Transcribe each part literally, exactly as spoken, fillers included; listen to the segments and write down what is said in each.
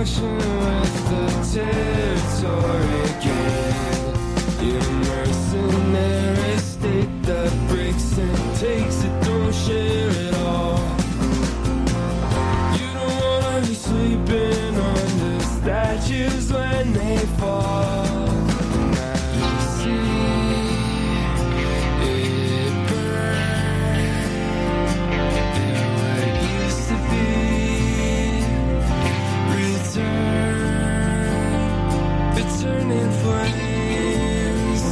function with the territory gain. You're a mercenary state that breaks and takes it, don't share it all. You don't wanna be sleeping under statues when they fall. Turning flames.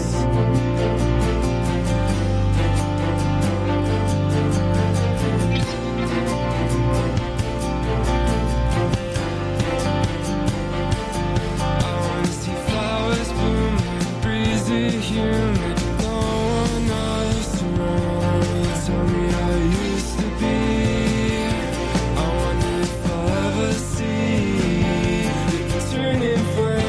I wanna see flowers blooming, breezy, humid, no one else around. Tell me how it used to be. I wonder if I'll ever see it turning flames.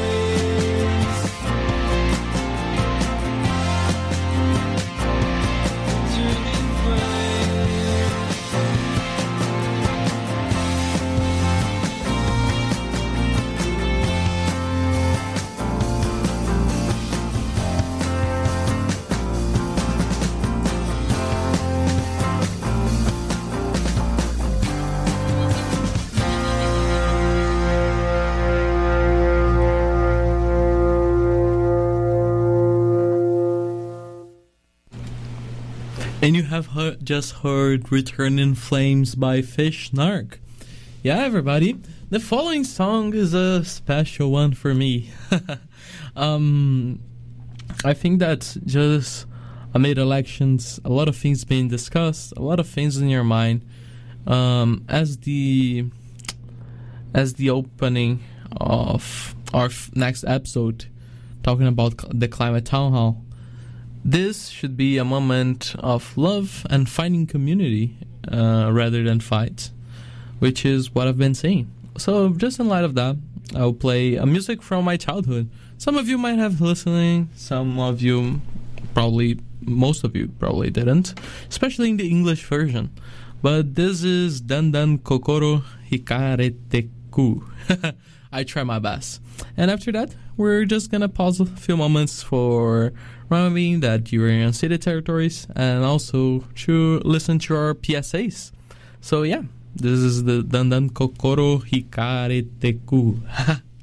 And you have he- just heard Return in Flames by Fish Narc. Yeah, everybody, the following song is a special one for me. um, I think that just amid elections, a lot of things being discussed, a lot of things in your mind. Um, as the as the opening of our f- next episode, talking about cl- the Climate Town Hall. This should be a moment of love and finding community uh, rather than fight, which is what I've been saying. So just in light of that, I'll play a music from my childhood. Some of you might have listening, some of you probably, most of you probably didn't, especially in the English version. But this is Dandan Kokoro Hikareteku. I try my best. And after that, we're just gonna pause a few moments for remembering that you're in unceded territories and also to listen to our P S As. So yeah, this is the Dandan Kokoro Hikareteku.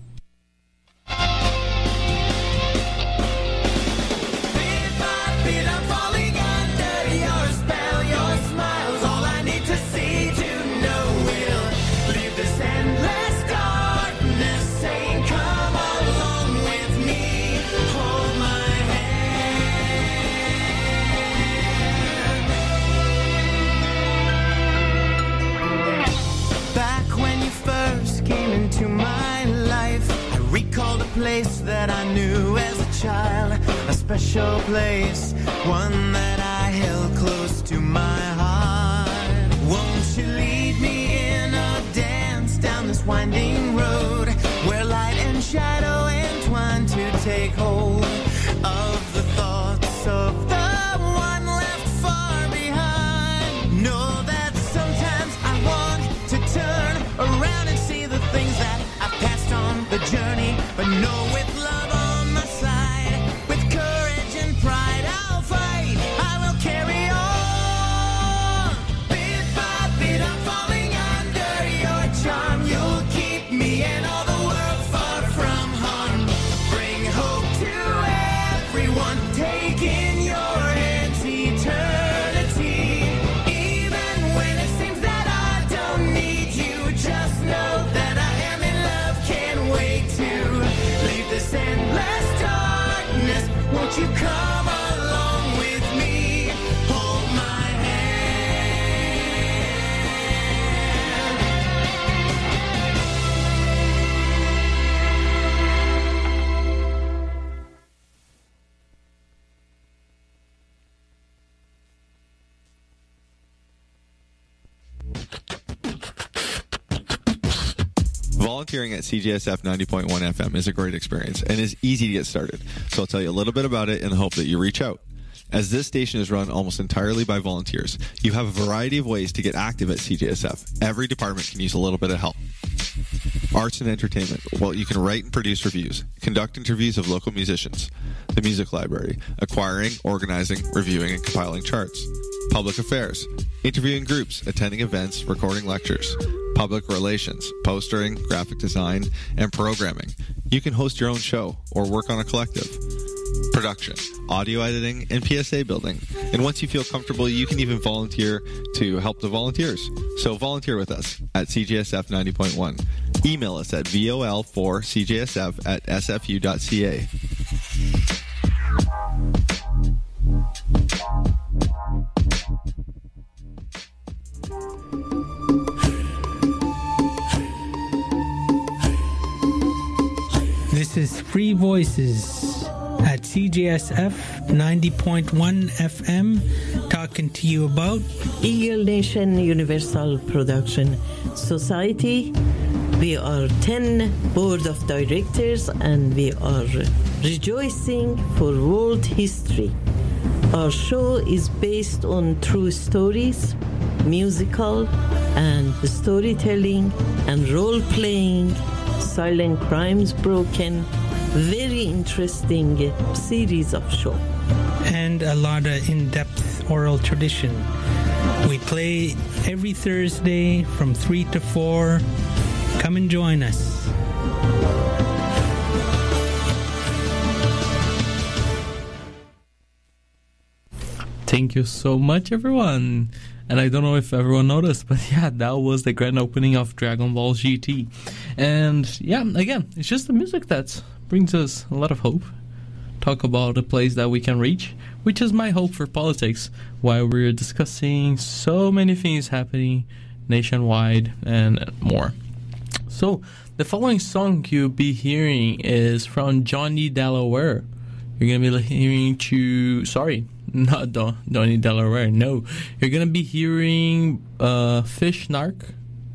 To my life, I recalled a place that I knew as a child, a special place, one that I held close to my heart. Won't you lead me in a dance down this winding road, where light and shadow entwine to take hold of the thoughts of the one left far behind. Know that sometimes I want to turn around and see the things that I've passed on the journey, but know with love on my side, with courage and pride I'll fight, I will carry on. Bit by bit I'm falling under your charm, you'll keep me and all the world far from harm. Bring hope to everyone, take in your hands eternity. Even when it seems that I don't need you, just know that I am in love, can't wait to leave this endless darkness. Won't you come along with me, hold my Volunteering at C J S F ninety point one F M is a great experience and is easy to get started. So I'll tell you a little bit about it in the hope that you reach out. As this station is run almost entirely by volunteers, you have a variety of ways to get active at C J S F. Every department can use a little bit of help. arts and entertainment. Well, you can write and produce reviews, conduct interviews of local musicians, the music library, acquiring, organizing, reviewing, and compiling charts, public affairs, interviewing groups, attending events, recording lectures, public relations, postering, graphic design, and programming. You can host your own show or work on a collective. Production, audio editing, and P S A building. And once you feel comfortable, you can even volunteer to help the volunteers. So volunteer with us at C J S F ninety point one. Email us at V O L four C J S F at S F U dot C A. This is Free Voices at C J S F ninety point one F M, talking to you about Eagle Nation Universal Production Society. We are ten board of directors and we are rejoicing for world history. Our show is based on true stories, musical and storytelling and role-playing, silent crimes broken, very interesting series of show. And a lot of in-depth oral tradition. We play every Thursday from three to four. Come and join us. Thank you so much, everyone. And I don't know if everyone noticed, but yeah, that was the grand opening of Dragon Ball G T. And yeah, again, it's just the music that brings us a lot of hope. Talk about a place that we can reach, which is my hope for politics, while we're discussing so many things happening nationwide and more. So, the following song you'll be hearing is from Johnny Delaware. You're going to be hearing to... Sorry, not Don, Johnny Delaware, no. You're going to be hearing uh, Fish Narc.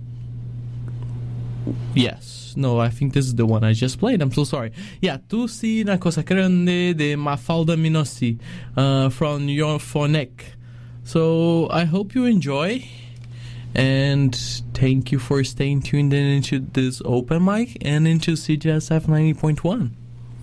Yes. No, I think this is the one I just played. I'm so sorry. Yeah, Tu Si Na Cosa Grande de Mafalda Minossi uh, from Yorphonic. So, I hope you enjoy. And thank you for staying tuned in into this open mic and into C J S F ninety point one.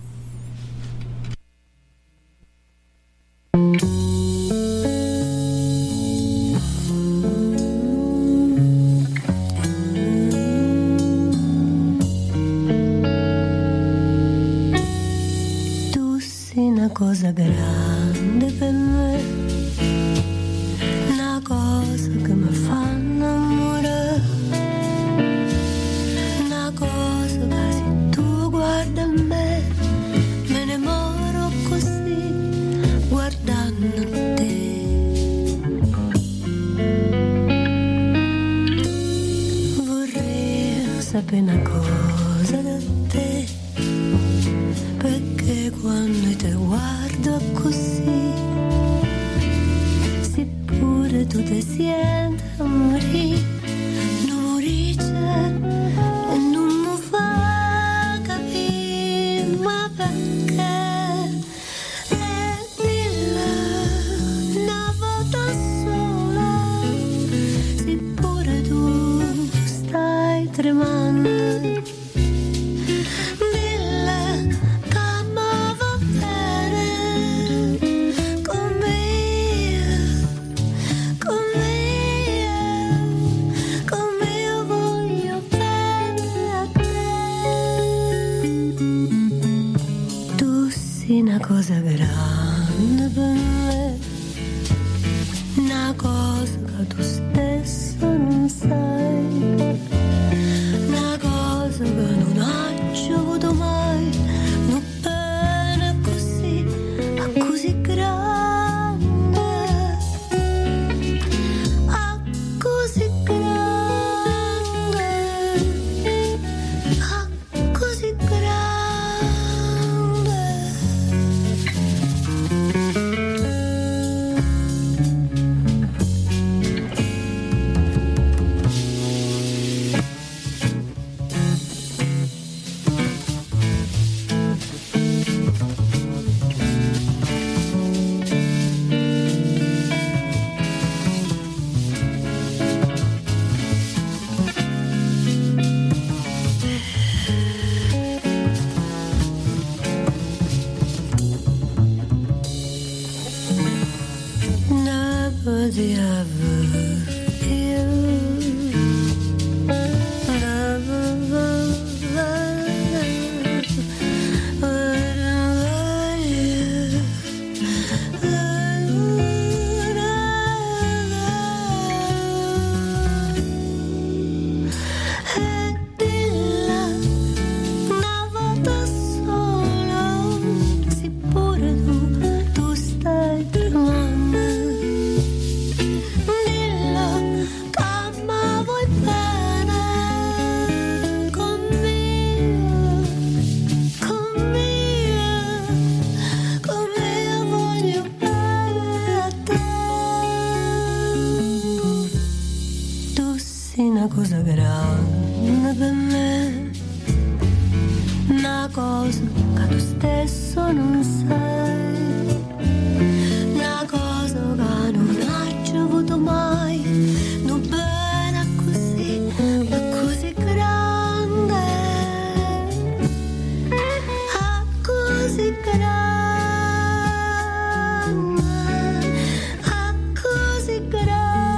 Tu sei una cosa grande per me, una cosa che mi fa innamorare, una cosa che se tu guarda me, me ne moro così, guardando te. Vorrei sapere una cosa da te, perché quando te guardo così, seppure tu ti senti a morire, non morisce e non mi fa capire, ma perché? E dillo una volta sola, seppure tu stai tremando. Una cosa grande per me, una cosa che tu stesso non sai, una cosa E di là una volta sola, sì pure tu, tu stai tremando. Una cosa grande per me, una cosa che tu stesso non sai, una cosa che non hai ricevuto mai, non bene così, ma così grande, ah, così grande, ah, così grande.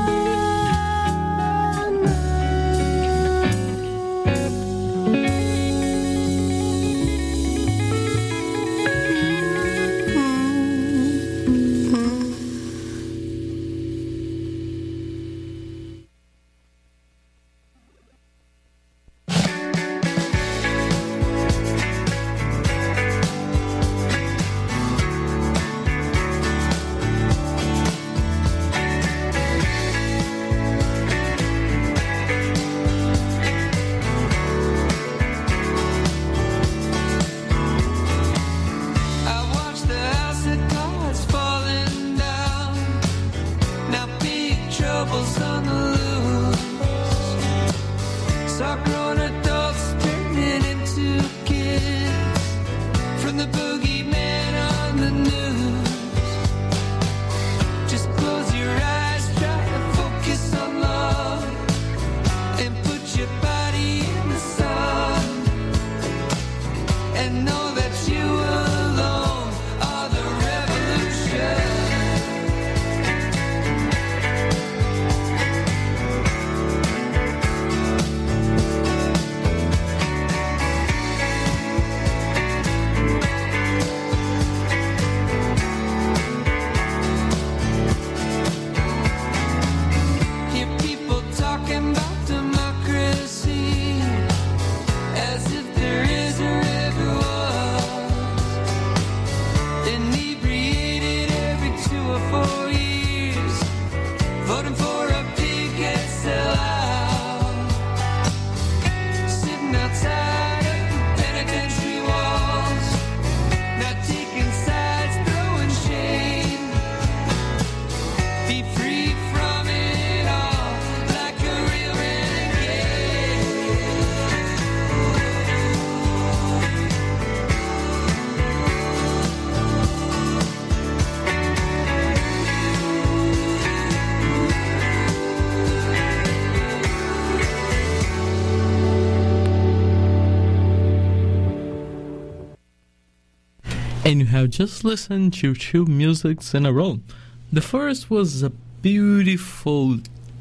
And you have just listened to two musics in a row. The first was a beautiful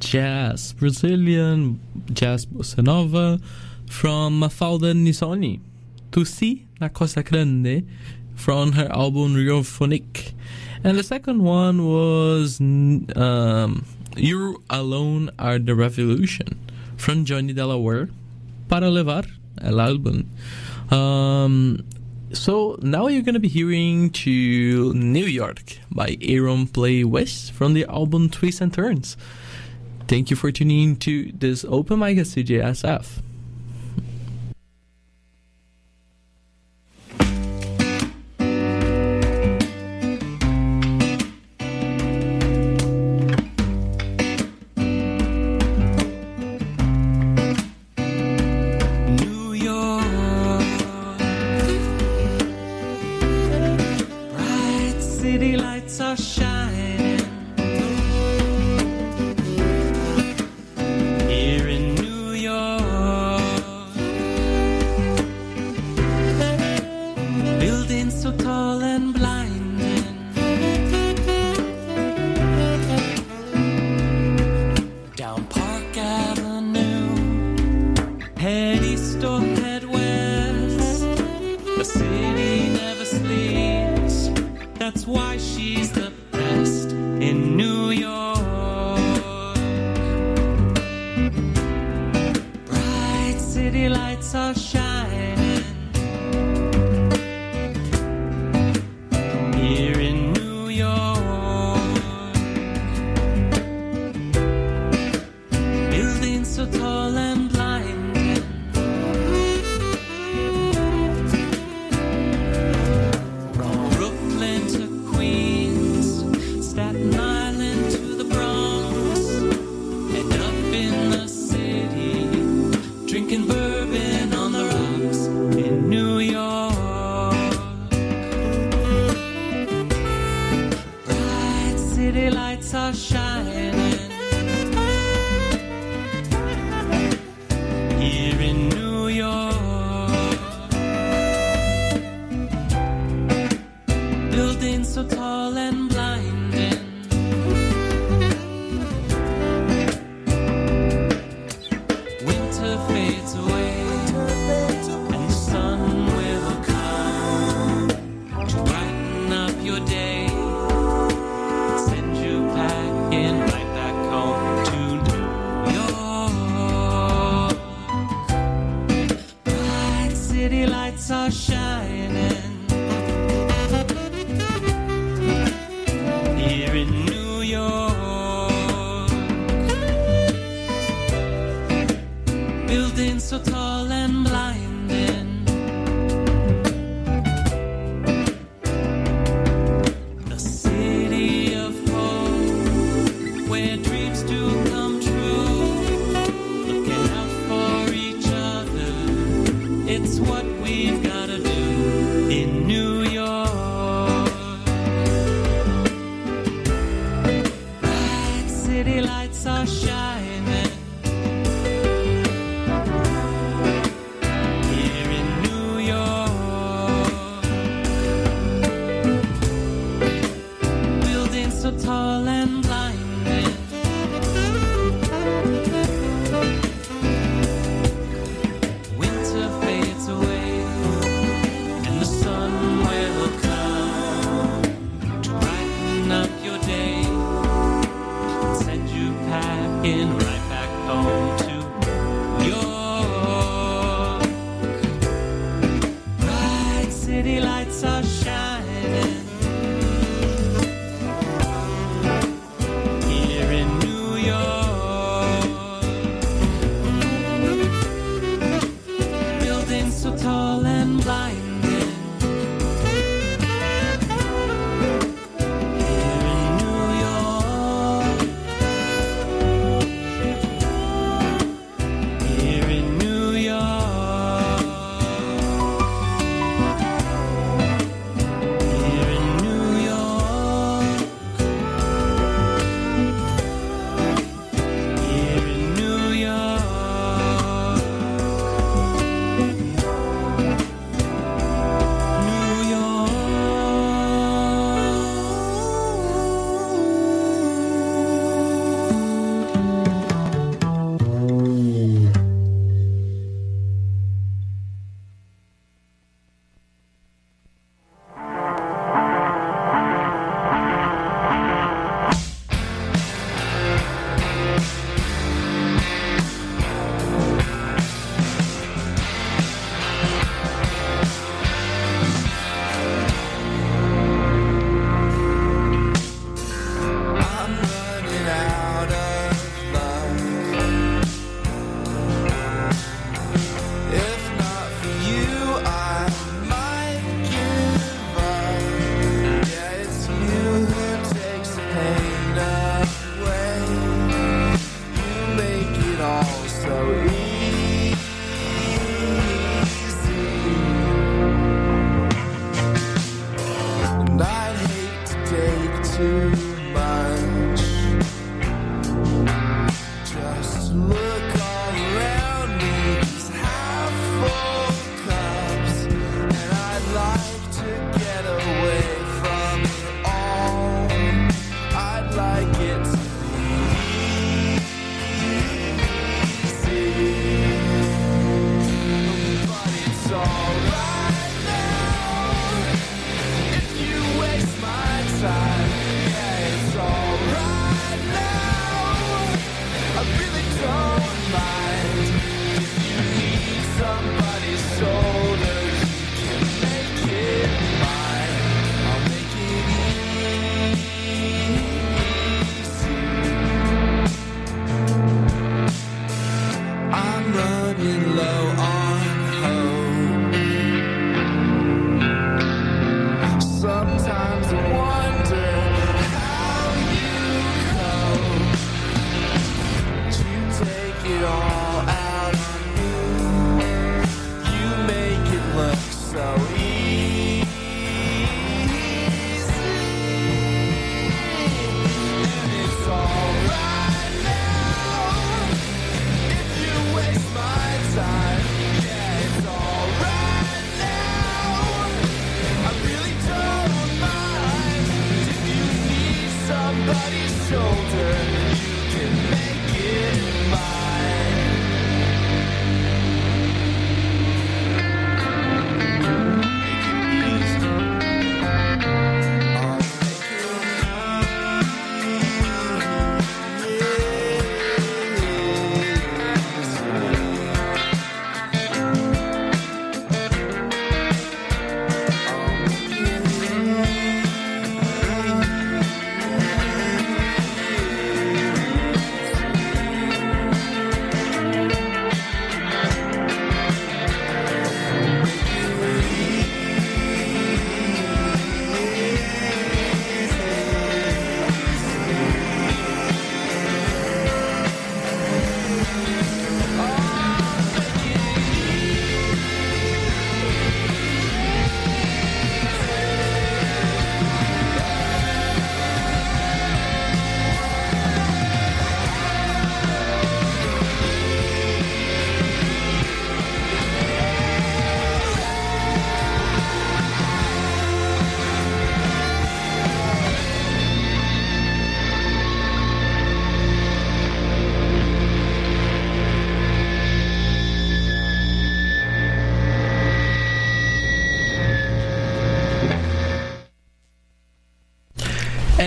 jazz, Brazilian jazz bossa nova from Mafalda Nisoni, Tussi na Costa Grande, from her album Riophonic. And the second one was um, You Alone Are the Revolution, from Johnny Delaware, Para Levar, el álbum. Um, so now you're going to be hearing to New York by Aaron Play West from the album Twists and Turns. Thank you for tuning in to this open mic at C J S F. Bright city lights are shining here in New York. Buildings so tall and blinding, from Brooklyn to Queens, Staten Island to the Bronx, and up in the city, drinking bourbon on the rocks in New York. Bright city lights are shining here in New York. Buildings so tall and blinding, winter fades away, and the sun will come to brighten up your day, send you packing right back home to New York. Bright city lights are shining here in New York. Buildings so tall and blinding, the city of hope, where dreams do come true. Looking out for each other, it's what we've gotta do in New York. Bright city lights are shining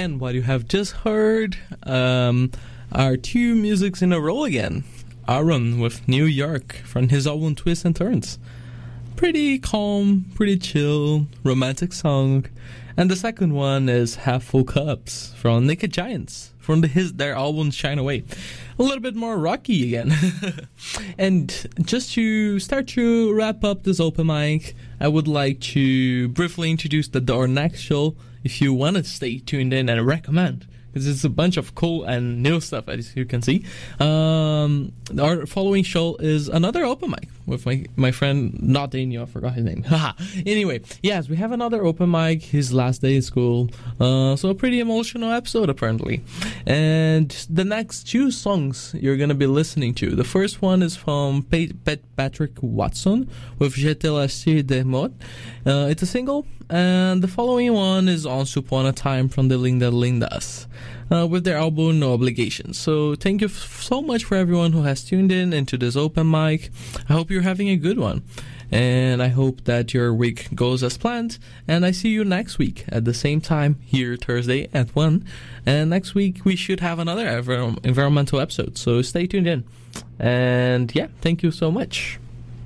And what you have just heard um, are two musics in a row again. Aaron with New York from his album Twists and Turns. Pretty calm, pretty chill, romantic song. And the second one is Half Full Cups from Naked Giants from the, his their album Shine Away. A little bit more rocky again. And just to start to wrap up this open mic, I would like to briefly introduce the Our next show if you want to stay tuned in and recommend. Because it's a bunch of cool and new stuff, as you can see. Um, our following show is another open mic with my, my friend, not Daniel, I forgot his name. Haha. Anyway, yes, we have another open mic, his last day at school. Uh, so a pretty emotional episode, apparently. And the next two songs you're going to be listening to. The first one is from Pat- Pat- Patrick Watson with Je te laisse des mots. Uh, it's a single. And the following one is Once Upon a Time from the Linda Lindas uh, with their album No Obligations. So thank you f- so much for everyone who has tuned in into this open mic. I hope you're having a good one. And I hope that your week goes as planned. And I see you next week at the same time here Thursday at one. And next week we should have another ever- environmental episode. So stay tuned in. And yeah, thank you so much.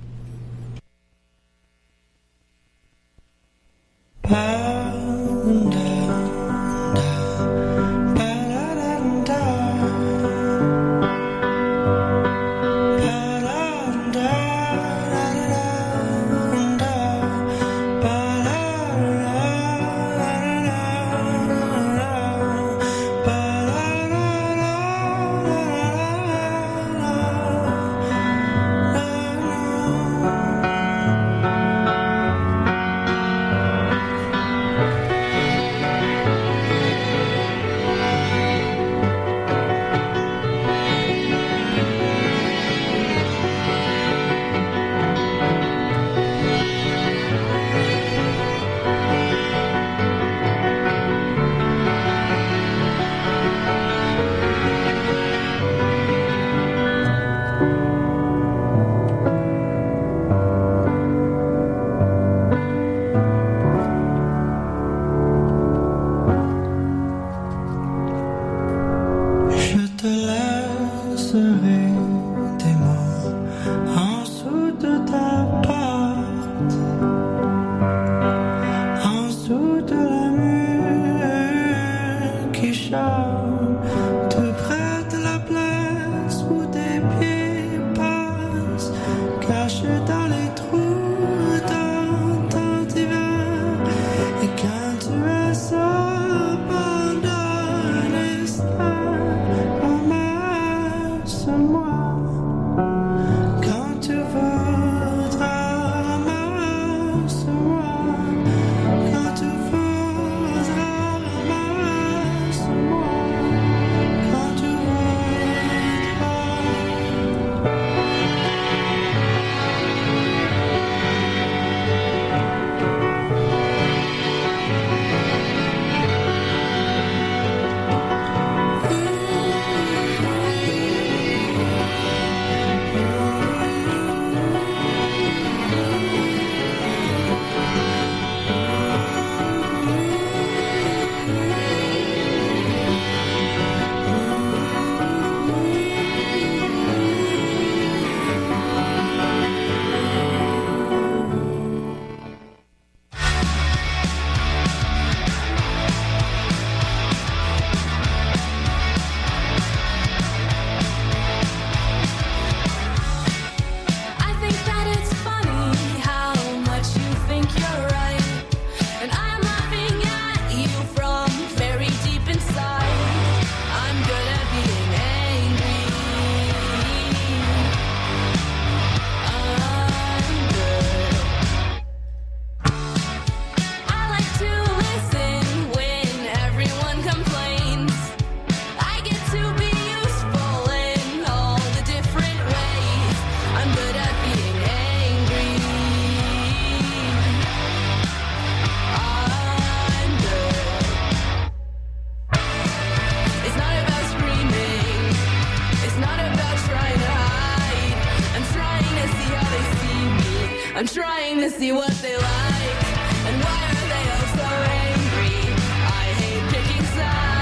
I'm trying to see what they like, and why are they all so angry? I hate picking sides.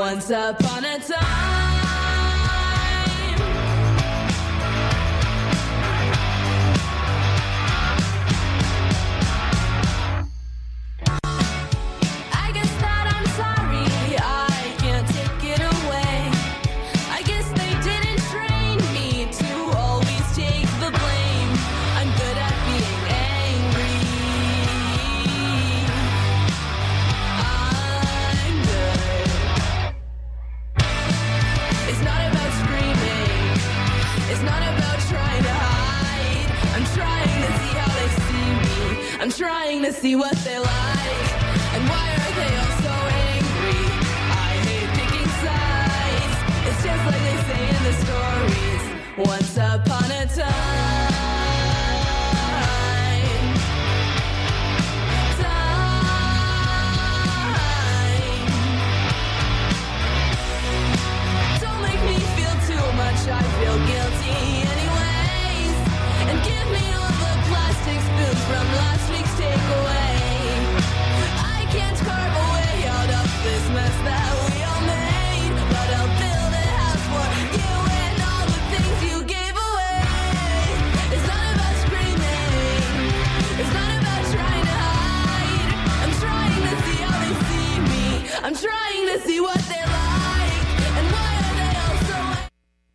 Once upon a time. I guess that I'm sorry, I can't take it away. I guess they didn't train me to always take the blame. I'm good at being angry. I'm good. It's not about screaming. It's not about trying to hide. I'm trying to see how they see me. I'm trying to see what they like. And why are they all so angry? I hate picking sides. It's just like they say in the stories. Once upon a time.